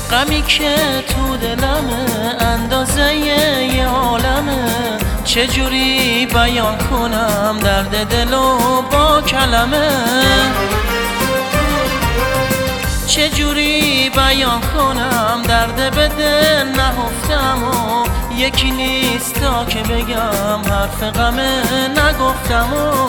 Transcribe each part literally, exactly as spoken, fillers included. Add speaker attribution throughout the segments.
Speaker 1: غمی که تو دلمه اندازه یه عالمه، چجوری بیان کنم درد دلو با کلمه، چجوری بیان کنم درد به دل نهفتم و یکی نیست تا که بگم حرف غمه نگفتم و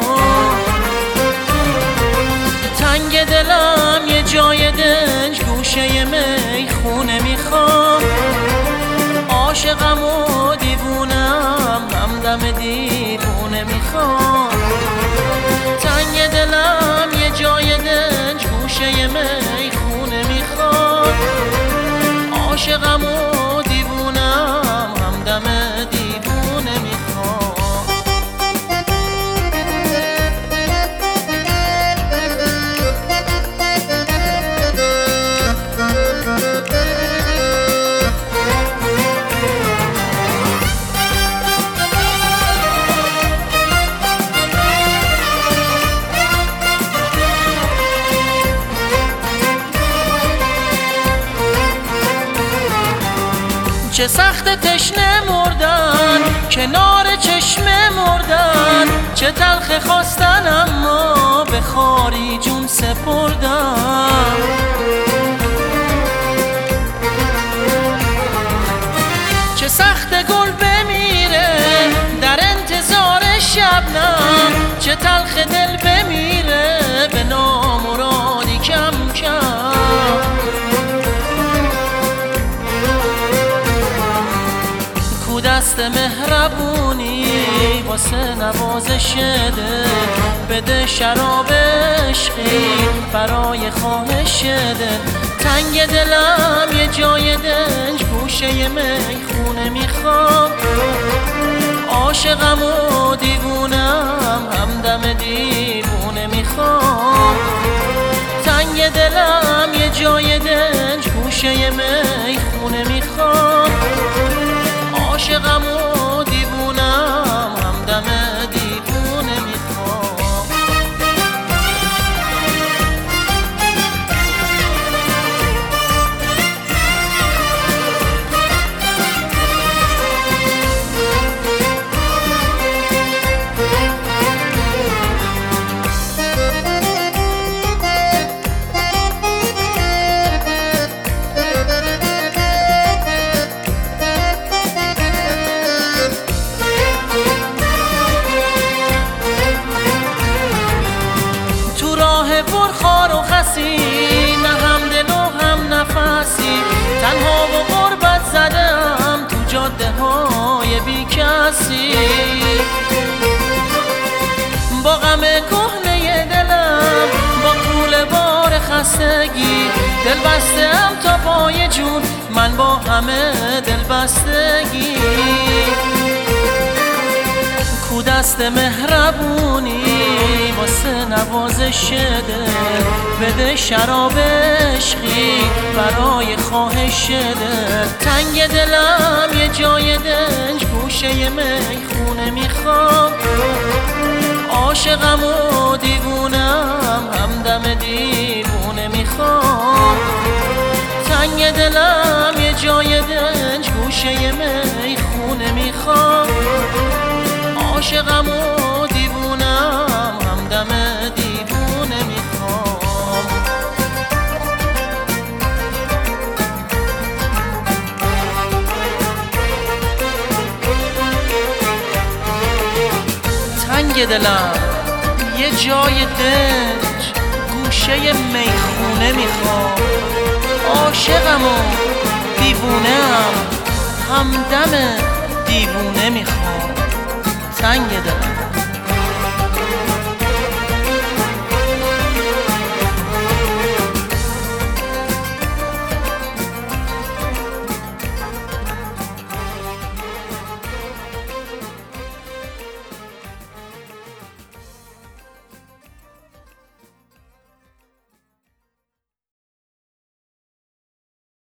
Speaker 1: تنگ دلم یه جای دنج گوشه می خونه میخوام، عاشقم و دیوونم همدم دیوونه میخوام، تنگ دلم یه جای دنج گوشه می خونه میخوام، عاشقم و دیوونم همدم دیوونه میخوام. چه سخت تشنه مردن کنار چشمه مردن، چه تلخ خواستن اما به خاری جون سپردن، چه سخت گل بمیره در انتظار شبنم، چه تلخ دل بمیره به نامرادی کم کم، دست مهربونی واسه نوازش ده، بده شراب عشقی برای خواهش ده، تنگ دلم یه جای دنج گوشه میخونه میخوام، عاشقم و دیوونم همدم دیوونه میخوام، تنگ دلم یه جای دنج گوشه میخونه میخوام، عاشقم و دیوونم همدم دیوونه میخوام. پرخار و خسی نه هم دل و هم نفسی، تنها و غربت زدم تو جاده های بی کسی، با غم کهنه دلم با طول بار خستگی، دل بستم تا پای جون من با همه دل بستگی، کو دست مهربونی واسه نوازش دل، بده شراب عشقی برای خواهش دل، تنگ دلم یه جای دنج گوشه میخونه میخوام، عاشقم و دیوونم همدم دیوونه میخوام، تنگ دلم یه جای دنج گوشه میخونه میخوام، عاشقم و دیوونم همدم دیوونه میخوام. تنگ دلم یه جای دنج گوشه میخونه میخوام، عاشقم و دیوونم همدم دیوونه میخوام، تنگ دلم